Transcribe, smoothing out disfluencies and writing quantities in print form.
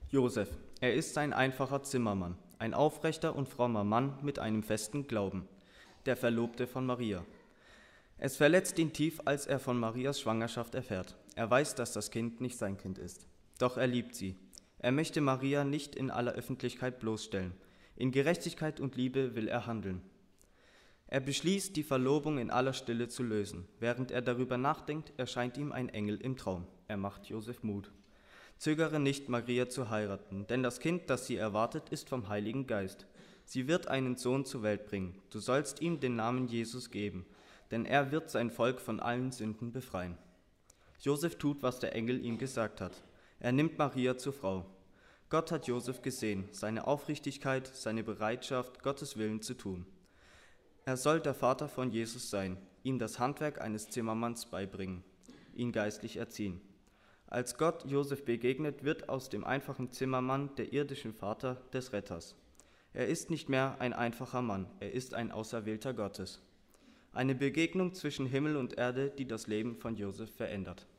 Josef, er ist ein einfacher Zimmermann, ein aufrechter und frommer Mann mit einem festen Glauben, der Verlobte von Maria. Es verletzt ihn tief, als er von Marias Schwangerschaft erfährt. Er weiß, dass das Kind nicht sein Kind ist. Doch er liebt sie. Er möchte Maria nicht in aller Öffentlichkeit bloßstellen. In Gerechtigkeit und Liebe will er handeln. Er beschließt, die Verlobung in aller Stille zu lösen. Während er darüber nachdenkt, erscheint ihm ein Engel im Traum. Er macht Josef Mut. Zögere nicht, Maria zu heiraten, denn das Kind, das sie erwartet, ist vom Heiligen Geist. Sie wird einen Sohn zur Welt bringen. Du sollst ihm den Namen Jesus geben, denn er wird sein Volk von allen Sünden befreien. Josef tut, was der Engel ihm gesagt hat. Er nimmt Maria zur Frau. Gott hat Josef gesehen, seine Aufrichtigkeit, seine Bereitschaft, Gottes Willen zu tun. Er soll der Vater von Jesus sein, ihm das Handwerk eines Zimmermanns beibringen, ihn geistlich erziehen. Als Gott Josef begegnet, wird aus dem einfachen Zimmermann der irdische Vater des Retters. Er ist nicht mehr ein einfacher Mann, er ist ein Auserwählter Gottes. Eine Begegnung zwischen Himmel und Erde, die das Leben von Josef verändert.